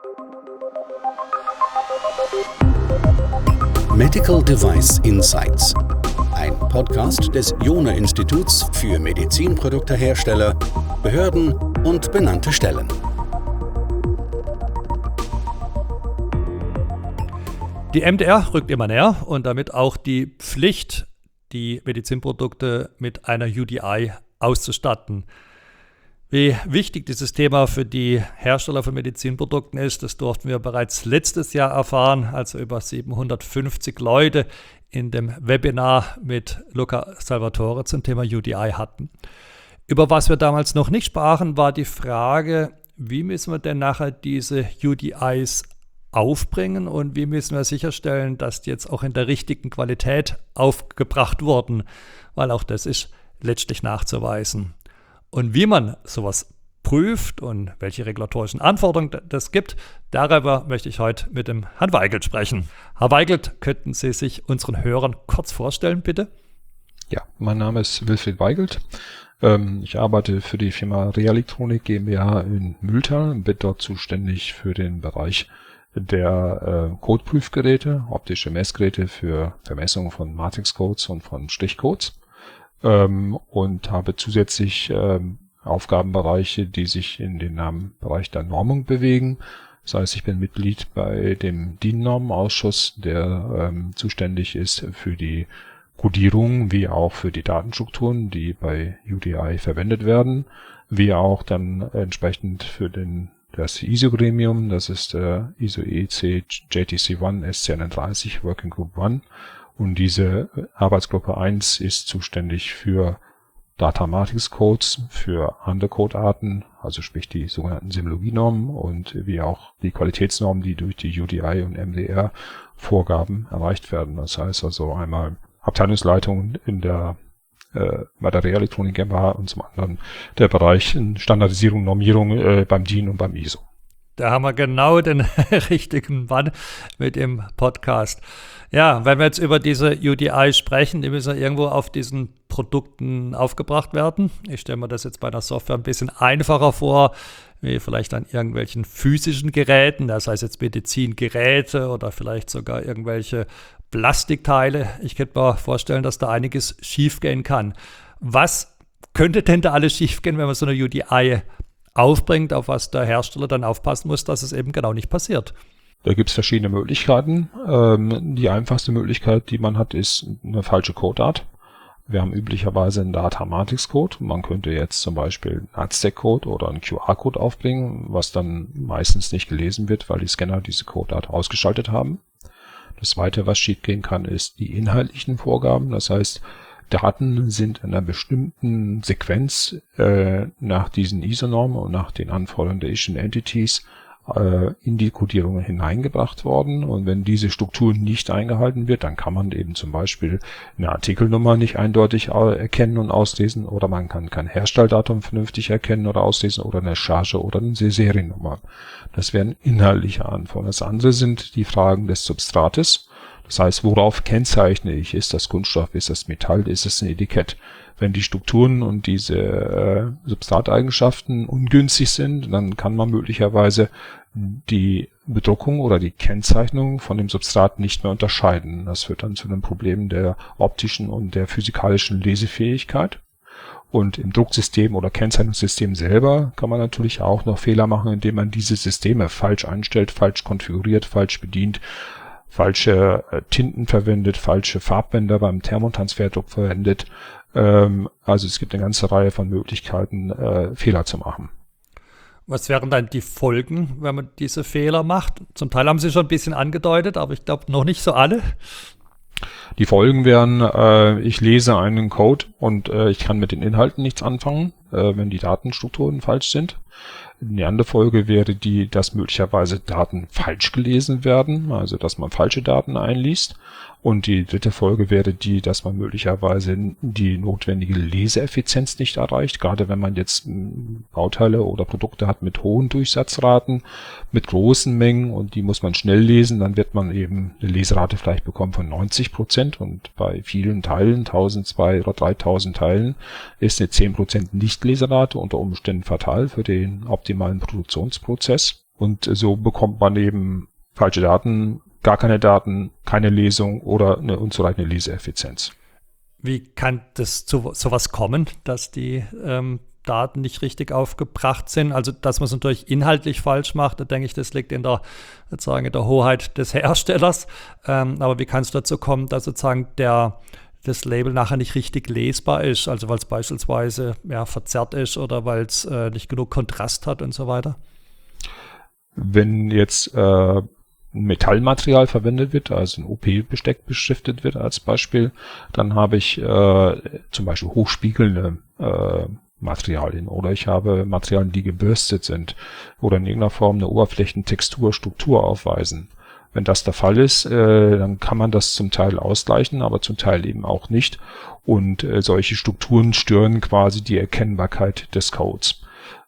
Medical Device Insights, ein Podcast des Jona-Instituts für Medizinproduktehersteller, Behörden und benannte Stellen. Die MDR rückt immer näher und damit auch die Pflicht, die Medizinprodukte mit einer UDI auszustatten. Wie wichtig dieses Thema für die Hersteller von Medizinprodukten ist, das durften wir bereits letztes Jahr erfahren, als wir über 750 Leute in dem Webinar mit Luca Salvatore zum Thema UDI hatten. Über was wir damals noch nicht sprachen, war die Frage, wie müssen wir denn nachher diese UDIs aufbringen und wie müssen wir sicherstellen, dass die jetzt auch in der richtigen Qualität aufgebracht wurden, weil auch das ist letztlich nachzuweisen. Und wie man sowas prüft und welche regulatorischen Anforderungen das gibt, darüber möchte ich heute mit dem Herrn Weigelt sprechen. Herr Weigelt, könnten Sie sich unseren Hörern kurz vorstellen, bitte? Ja, mein Name ist Wilfried Weigelt. Ich arbeite für die Firma Realektronik GmbH in Mühltal und bin dort zuständig für den Bereich der Codeprüfgeräte, optische Messgeräte für Vermessung von Matrixcodes und von Stichcodes. Und habe zusätzlich Aufgabenbereiche, die sich in den Bereich der Normung bewegen. Das heißt, ich bin Mitglied bei dem DIN-Normenausschuss, der zuständig ist für die Codierung wie auch für die Datenstrukturen, die bei UDI verwendet werden, wie auch dann entsprechend für das ISO-Gremium, das ist der ISO EC JTC1 S31 Working Group 1. Und diese Arbeitsgruppe 1 ist zuständig für Data Matrix Codes, für andere Codearten, also sprich die sogenannten Semiologienormen und wie auch die Qualitätsnormen, die durch die UDI und MDR Vorgaben erreicht werden. Das heißt also einmal Abteilungsleitung bei der Realektronik GmbH und zum anderen der Bereich Standardisierung, Normierung beim DIN und beim ISO. Da haben wir genau den richtigen Mann mit dem Podcast. Ja, wenn wir jetzt über diese UDI sprechen, die müssen ja irgendwo auf diesen Produkten aufgebracht werden. Ich stelle mir das jetzt bei einer Software ein bisschen einfacher vor, wie vielleicht an irgendwelchen physischen Geräten, das heißt jetzt Medizingeräte oder vielleicht sogar irgendwelche Plastikteile. Ich könnte mir vorstellen, dass da einiges schiefgehen kann. Was könnte denn da alles schiefgehen, wenn man so eine UDI aufbringt, auf was der Hersteller dann aufpassen muss, dass es eben genau nicht passiert? Da gibt es verschiedene Möglichkeiten. Die einfachste Möglichkeit, die man hat, ist eine falsche Codeart. Wir haben üblicherweise einen Data Matrix Code. Man könnte jetzt zum Beispiel einen Aztec-Code oder einen QR-Code aufbringen, was dann meistens nicht gelesen wird, weil die Scanner diese Codeart ausgeschaltet haben. Das Zweite, was schiefgehen kann, ist die inhaltlichen Vorgaben. Das heißt, Daten sind in einer bestimmten Sequenz nach diesen ISO-Normen und nach den Anforderungen der Asian Entities in die Codierung hineingebracht worden. Und wenn diese Struktur nicht eingehalten wird, dann kann man eben zum Beispiel eine Artikelnummer nicht eindeutig erkennen und auslesen oder man kann kein Herstelldatum vernünftig erkennen oder auslesen oder eine Charge oder eine Seriennummer. Das wären inhaltliche Anforderungen. Das andere sind die Fragen des Substrates. Das heißt, worauf kennzeichne ich? Ist das Kunststoff? Ist das Metall? Ist es ein Etikett? Wenn die Strukturen und diese Substrateigenschaften ungünstig sind, dann kann man möglicherweise die Bedruckung oder die Kennzeichnung von dem Substrat nicht mehr unterscheiden. Das führt dann zu einem Problem der optischen und der physikalischen Lesefähigkeit. Und im Drucksystem oder Kennzeichnungssystem selber kann man natürlich auch noch Fehler machen, indem man diese Systeme falsch einstellt, falsch konfiguriert, falsch bedient, falsche Tinten verwendet, falsche Farbbänder beim Thermotransferdruck verwendet. Also es gibt eine ganze Reihe von Möglichkeiten, Fehler zu machen. Was wären dann die Folgen, wenn man diese Fehler macht? Zum Teil haben Sie schon ein bisschen angedeutet, aber ich glaube noch nicht so alle. Die Folgen wären, ich lese einen Code und ich kann mit den Inhalten nichts anfangen, wenn die Datenstrukturen falsch sind. Die andere Folge wäre die, dass möglicherweise Daten falsch gelesen werden, also dass man falsche Daten einliest. Und die dritte Folge wäre die, dass man möglicherweise die notwendige Leseeffizienz nicht erreicht, gerade wenn man jetzt Bauteile oder Produkte hat mit hohen Durchsatzraten, mit großen Mengen und die muss man schnell lesen, dann wird man eben eine Leserate vielleicht bekommen von 90% und bei vielen Teilen, 1200 oder 3000 Teilen, ist eine 10% Nichtleserate unter Umständen fatal für den optimalen Produktionsprozess. Und so bekommt man eben falsche Daten, gar keine Daten, keine Lesung oder eine unzureichende Leseeffizienz. Wie kann das zu sowas kommen, dass die Daten nicht richtig aufgebracht sind? Also, dass man es natürlich inhaltlich falsch macht, da denke ich, das liegt in der Hoheit des Herstellers. Aber wie kann es dazu kommen, dass sozusagen das Label nachher nicht richtig lesbar ist? Also, weil es beispielsweise verzerrt ist oder weil es nicht genug Kontrast hat und so weiter? Wenn jetzt Metallmaterial verwendet wird, also ein OP-Besteck beschriftet wird als Beispiel, dann habe ich zum Beispiel hochspiegelnde Materialien oder ich habe Materialien, die gebürstet sind oder in irgendeiner Form eine Oberflächentextur, Struktur aufweisen. Wenn das der Fall ist, dann kann man das zum Teil ausgleichen, aber zum Teil eben auch nicht. Und solche Strukturen stören quasi die Erkennbarkeit des Codes.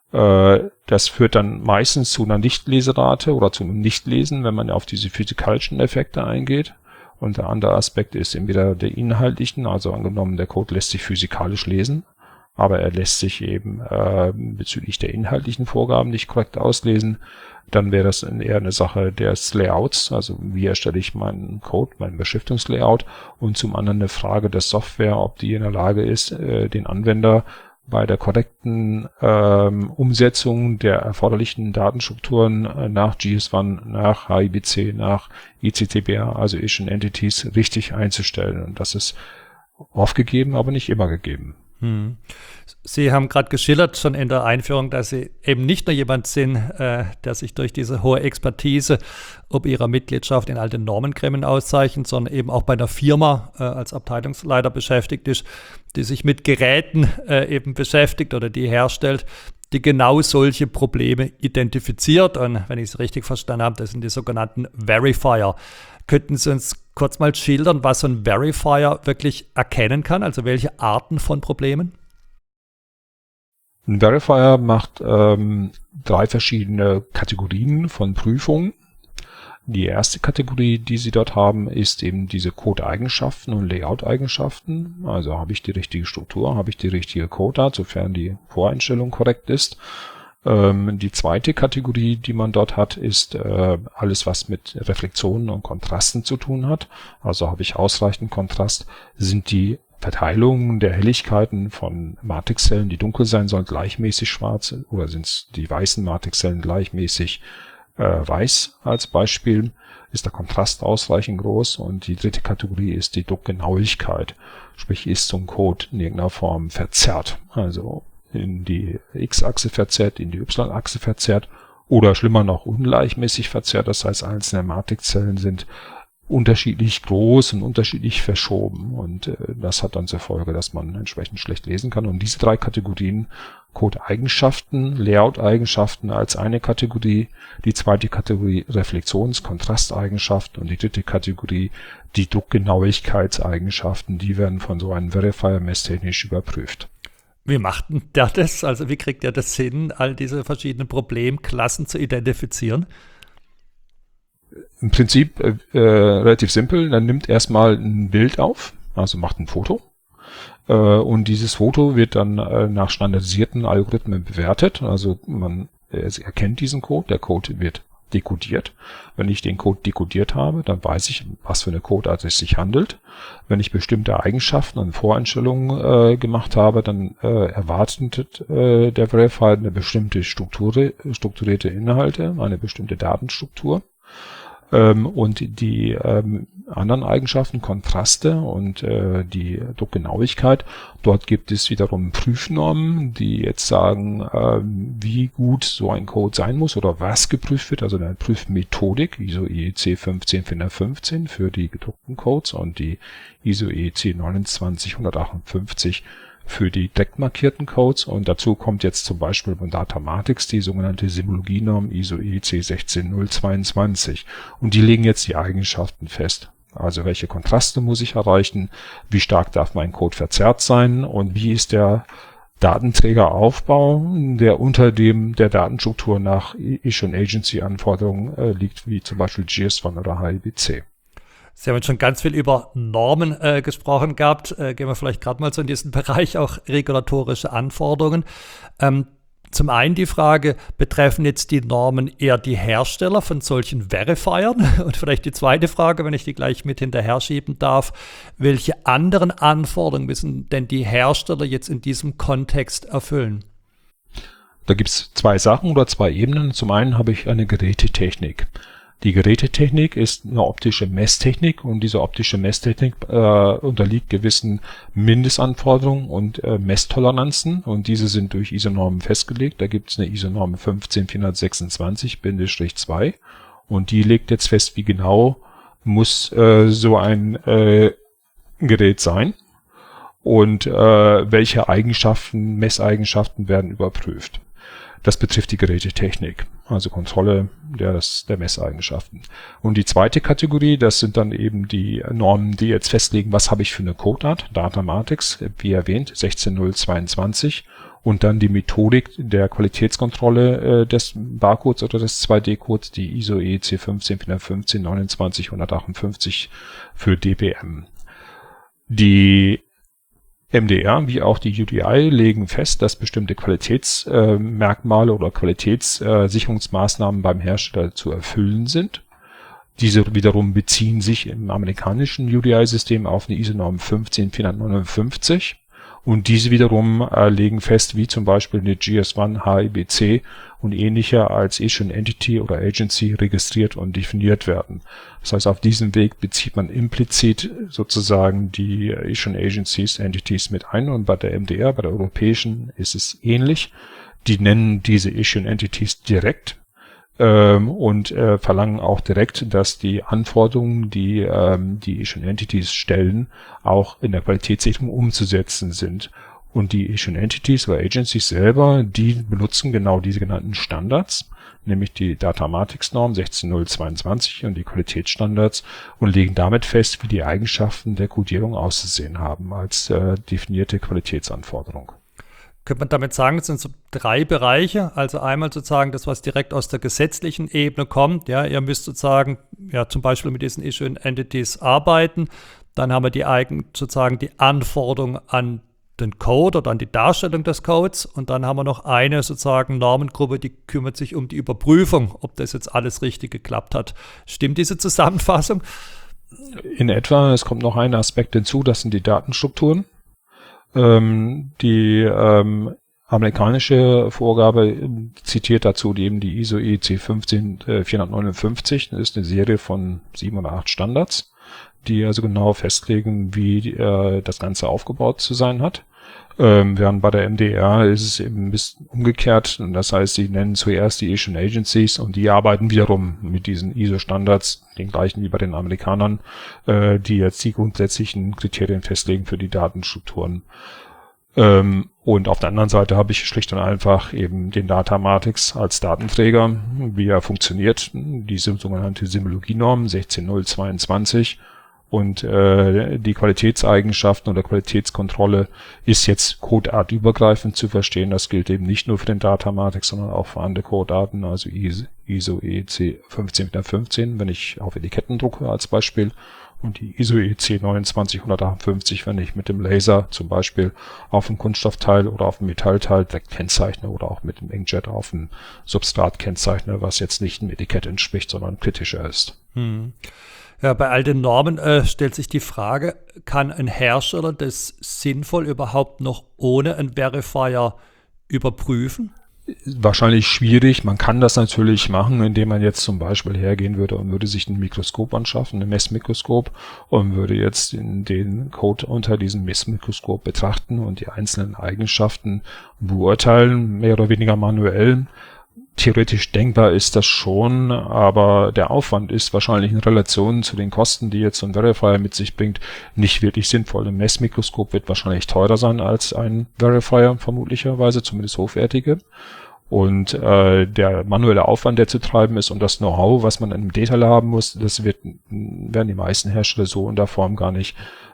Das führt dann meistens zu einer Nichtleserate oder zu einem Nichtlesen, wenn man auf diese physikalischen Effekte eingeht. Und der andere Aspekt ist entweder der inhaltlichen, also angenommen, der Code lässt sich physikalisch lesen, aber er lässt sich eben bezüglich der inhaltlichen Vorgaben nicht korrekt auslesen. Dann wäre das eher eine Sache des Layouts, also wie erstelle ich meinen Code, mein Beschriftungslayout, und zum anderen eine Frage der Software, ob die in der Lage ist, den Anwender bei der korrekten Umsetzung der erforderlichen Datenstrukturen nach GS1, nach HIBC, nach ICTBA, also Asian Entities, richtig einzustellen. Und das ist oft gegeben, aber nicht immer gegeben. Sie haben gerade geschildert schon in der Einführung, dass Sie eben nicht nur jemand sind, der sich durch diese hohe Expertise ob Ihrer Mitgliedschaft in all den Normengremien auszeichnet, sondern eben auch bei einer Firma als Abteilungsleiter beschäftigt ist, die sich mit Geräten eben beschäftigt oder die herstellt, die genau solche Probleme identifiziert. Und wenn ich es richtig verstanden habe, das sind die sogenannten Verifier. Könnten Sie uns kurz mal schildern, was so ein Verifier wirklich erkennen kann, also welche Arten von Problemen? Ein Verifier macht 3 verschiedene Kategorien von Prüfungen. Die erste Kategorie, die Sie dort haben, ist eben diese Code-Eigenschaften und Layout-Eigenschaften. Also habe ich die richtige Struktur, habe ich die richtige Codeart, sofern die Voreinstellung korrekt ist. Die zweite Kategorie, die man dort hat, ist alles, was mit Reflexionen und Kontrasten zu tun hat. Also habe ich ausreichend Kontrast, sind die Verteilungen der Helligkeiten von Matrixzellen, die dunkel sein sollen, gleichmäßig schwarz, oder sind es die weißen Matrixzellen gleichmäßig weiß als Beispiel, ist der Kontrast ausreichend groß. Und die dritte Kategorie ist die Druckgenauigkeit, sprich ist so ein Code in irgendeiner Form verzerrt, also in die X-Achse verzerrt, in die Y-Achse verzerrt oder schlimmer noch ungleichmäßig verzerrt, das heißt einzelne Matrixzellen sind unterschiedlich groß und unterschiedlich verschoben, und das hat dann zur Folge, dass man entsprechend schlecht lesen kann. Und diese 3 Kategorien, Code-Eigenschaften, Layout-Eigenschaften als eine Kategorie, die zweite Kategorie Reflexions-Kontrasteigenschaften und die dritte Kategorie die Druckgenauigkeitseigenschaften, die werden von so einem Verifier messtechnisch überprüft. Wie macht denn der das? Also wie kriegt er das hin, all diese verschiedenen Problemklassen zu identifizieren? Im Prinzip relativ simpel. Dann nimmt erstmal ein Bild auf, also macht ein Foto. Und dieses Foto wird dann nach standardisierten Algorithmen bewertet. Also man erkennt diesen Code, der Code wird dekodiert. Wenn ich den Code dekodiert habe, dann weiß ich, was für eine Codeart es sich handelt. Wenn ich bestimmte Eigenschaften und Voreinstellungen gemacht habe, dann erwartet der Verifier eine bestimmte strukturierte Inhalte, eine bestimmte Datenstruktur. Und die anderen Eigenschaften, Kontraste und die Druckgenauigkeit, dort gibt es wiederum Prüfnormen, die jetzt sagen, wie gut so ein Code sein muss oder was geprüft wird, also eine Prüfmethodik, ISO IEC 15415 für die gedruckten Codes und die ISO IEC 29158 für die direkt markierten Codes, und dazu kommt jetzt zum Beispiel von Datamatics die sogenannte Symologienorm ISO IEC 16022, und die legen jetzt die Eigenschaften fest. Also welche Kontraste muss ich erreichen, wie stark darf mein Code verzerrt sein und wie ist der Datenträgeraufbau, der unter dem der Datenstruktur nach Asian Agency Anforderungen liegt, wie zum Beispiel GS1 oder HIBC. Sie haben jetzt schon ganz viel über Normen gesprochen gehabt. Gehen wir vielleicht gerade mal so in diesen Bereich, auch regulatorische Anforderungen. Zum einen die Frage, betreffen jetzt die Normen eher die Hersteller von solchen Verifiern? Und vielleicht die zweite Frage, wenn ich die gleich mit hinterher schieben darf, welche anderen Anforderungen müssen denn die Hersteller jetzt in diesem Kontext erfüllen? Da gibt es zwei Sachen oder zwei Ebenen. Zum einen habe ich eine Gerätetechnik. Die Gerätetechnik ist eine optische Messtechnik und diese optische Messtechnik unterliegt gewissen Mindestanforderungen und Messtoleranzen und diese sind durch ISO-Normen festgelegt. Da gibt es eine ISO-Norm 15426-2 und die legt jetzt fest, wie genau muss so ein Gerät sein und welche Eigenschaften, Messeigenschaften werden überprüft. Das betrifft die Gerätetechnik, also Kontrolle der Messeigenschaften. Und die zweite Kategorie, das sind dann eben die Normen, die jetzt festlegen, was habe ich für eine Codeart, Datamatics, wie erwähnt, 16022 und dann die Methodik der Qualitätskontrolle des Barcodes oder des 2D-Codes, die ISO EC 15415 29158 für DPM. Die MDR wie auch die UDI legen fest, dass bestimmte Qualitätsmerkmale oder Qualitätssicherungsmaßnahmen beim Hersteller zu erfüllen sind. Diese wiederum beziehen sich im amerikanischen UDI-System auf eine ISO-Norm 15459 und diese wiederum legen fest, wie zum Beispiel eine GS1 HIBC und ähnliche als Issuing Entity oder Agency registriert und definiert werden. Das heißt, auf diesem Weg bezieht man implizit sozusagen die Issuing Agencies, Entities mit ein und bei der MDR, bei der europäischen, ist es ähnlich. Die nennen diese Issuing Entities direkt und verlangen auch direkt, dass die Anforderungen, die die Issuing Entities stellen, auch in der Qualitätssicherung umzusetzen sind. Und die Issuing Entities oder Agencies selber, die benutzen genau diese genannten Standards, nämlich die Datamatics-Norm 16022 und die Qualitätsstandards und legen damit fest, wie die Eigenschaften der Codierung auszusehen haben als definierte Qualitätsanforderung. Könnte man damit sagen, es sind so drei Bereiche, also einmal sozusagen das, was direkt aus der gesetzlichen Ebene kommt, ja, ihr müsst sozusagen, ja, zum Beispiel mit diesen Issuing Entities arbeiten, dann haben wir sozusagen die Anforderungen an den Code oder an die Darstellung des Codes und dann haben wir noch eine sozusagen Normengruppe, die kümmert sich um die Überprüfung, ob das jetzt alles richtig geklappt hat. Stimmt diese Zusammenfassung? In etwa, es kommt noch ein Aspekt hinzu, das sind die Datenstrukturen. Die amerikanische Vorgabe zitiert dazu eben die ISO EC 15459, das ist eine Serie von 7 oder 8 Standards, die also genau festlegen, wie das Ganze aufgebaut zu sein hat. Während bei der MDR ist es eben ein bisschen umgekehrt. Das heißt, sie nennen zuerst die Issuing Agencies und die arbeiten wiederum mit diesen ISO-Standards, den gleichen wie bei den Amerikanern, die jetzt die grundsätzlichen Kriterien festlegen für die Datenstrukturen. Und auf der anderen Seite habe ich schlicht und einfach eben den Datamatics als Datenträger, wie er funktioniert, diese sogenannte Symologie-Norm 16022. Und die Qualitätseigenschaften oder Qualitätskontrolle ist jetzt codeartübergreifend zu verstehen. Das gilt eben nicht nur für den Datamatics, sondern auch für andere Codearten, also ISO EC 15415, wenn ich auf Etiketten drucke als Beispiel, und die ISO EC 29158, wenn ich mit dem Laser zum Beispiel auf ein Kunststoffteil oder auf ein Metallteil direkt kennzeichne oder auch mit dem Inkjet auf ein Substrat kennzeichne, was jetzt nicht einem Etikett entspricht, sondern kritischer ist. Ja, bei all den Normen stellt sich die Frage, kann ein Hersteller das sinnvoll überhaupt noch ohne einen Verifier überprüfen? Wahrscheinlich schwierig. Man kann das natürlich machen, indem man jetzt zum Beispiel hergehen würde und würde sich ein Mikroskop anschaffen, ein Messmikroskop, und würde jetzt den Code unter diesem Messmikroskop betrachten und die einzelnen Eigenschaften beurteilen, mehr oder weniger manuell. Theoretisch denkbar ist das schon, aber der Aufwand ist wahrscheinlich in Relation zu den Kosten, die jetzt so ein Verifier mit sich bringt, nicht wirklich sinnvoll. Ein Messmikroskop wird wahrscheinlich teurer sein als ein Verifier, vermutlicherweise, zumindest hochwertige. Und der manuelle Aufwand, der zu treiben ist, und das Know-how, was man im Detail haben muss, das werden die meisten Hersteller so in der Form gar nicht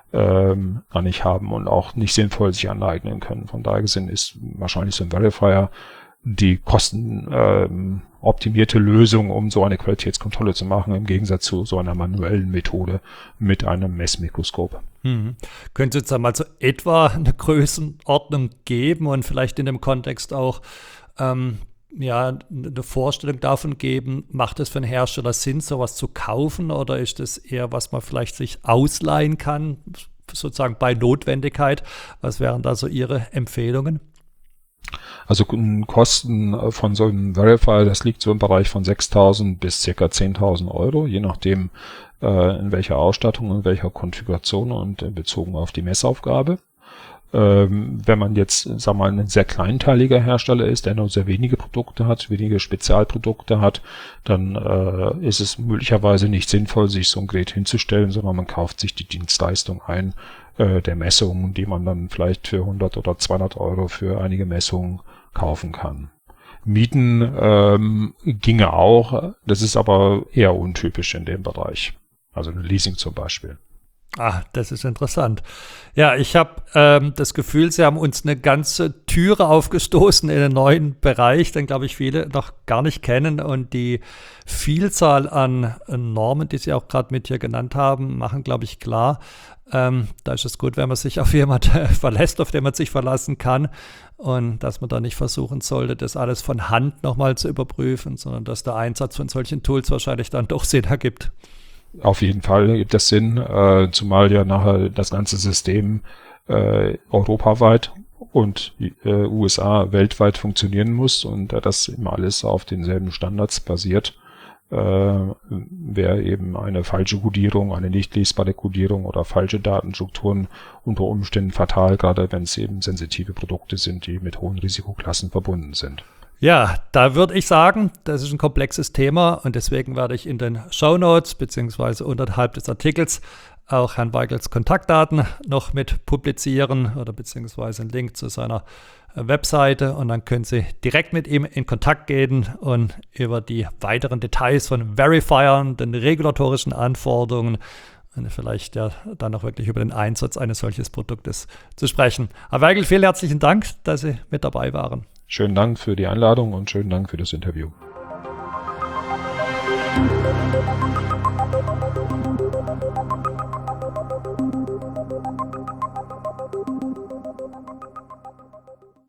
haben und auch nicht sinnvoll sich aneignen können. Von daher gesehen ist wahrscheinlich so ein Verifier die kostenoptimierte Lösung, um so eine Qualitätskontrolle zu machen, im Gegensatz zu so einer manuellen Methode mit einem Messmikroskop. Können Sie jetzt einmal so etwa eine Größenordnung geben und vielleicht in dem Kontext auch eine Vorstellung davon geben, macht es für einen Hersteller Sinn, sowas zu kaufen, oder ist es eher, was man vielleicht sich ausleihen kann, sozusagen bei Notwendigkeit? Was wären da so Ihre Empfehlungen? Also Kosten von so einem Verifier, das liegt so im Bereich von 6.000 bis ca. 10.000 Euro, je nachdem in welcher Ausstattung, in welcher Konfiguration und bezogen auf die Messaufgabe. Wenn man jetzt, sagen wir mal, ein sehr kleinteiliger Hersteller ist, der nur sehr wenige Produkte hat, wenige Spezialprodukte hat, dann ist es möglicherweise nicht sinnvoll, sich so ein Gerät hinzustellen, sondern man kauft sich die Dienstleistung ein der Messungen, die man dann vielleicht für 100 oder 200 Euro für einige Messungen kaufen kann. Mieten ginge auch, das ist aber eher untypisch in dem Bereich. Also ein Leasing zum Beispiel. Das ist interessant. Ja, ich habe das Gefühl, Sie haben uns eine ganze Türe aufgestoßen in einen neuen Bereich, den, glaube ich, viele noch gar nicht kennen. Und die Vielzahl an Normen, die Sie auch gerade mit hier genannt haben, machen, glaube ich, klar, da ist es gut, wenn man sich auf jemanden verlässt, auf den man sich verlassen kann, und dass man da nicht versuchen sollte, das alles von Hand nochmal zu überprüfen, sondern dass der Einsatz von solchen Tools wahrscheinlich dann doch Sinn ergibt. Auf jeden Fall gibt es Sinn, zumal ja nachher das ganze System europaweit und USA weltweit funktionieren muss, und da das immer alles auf denselben Standards basiert, wäre eben eine falsche Codierung, eine nicht lesbare Codierung oder falsche Datenstrukturen unter Umständen fatal, gerade wenn es eben sensitive Produkte sind, die mit hohen Risikoklassen verbunden sind. Ja, da würde ich sagen, das ist ein komplexes Thema, und deswegen werde ich in den Shownotes beziehungsweise unterhalb des Artikels auch Herrn Weigels Kontaktdaten noch mit publizieren oder beziehungsweise einen Link zu seiner Webseite, und dann können Sie direkt mit ihm in Kontakt gehen und über die weiteren Details von Verifiern, den regulatorischen Anforderungen und vielleicht ja dann auch wirklich über den Einsatz eines solches Produktes zu sprechen. Herr Weigel, vielen herzlichen Dank, dass Sie mit dabei waren. Schönen Dank für die Einladung und schönen Dank für das Interview.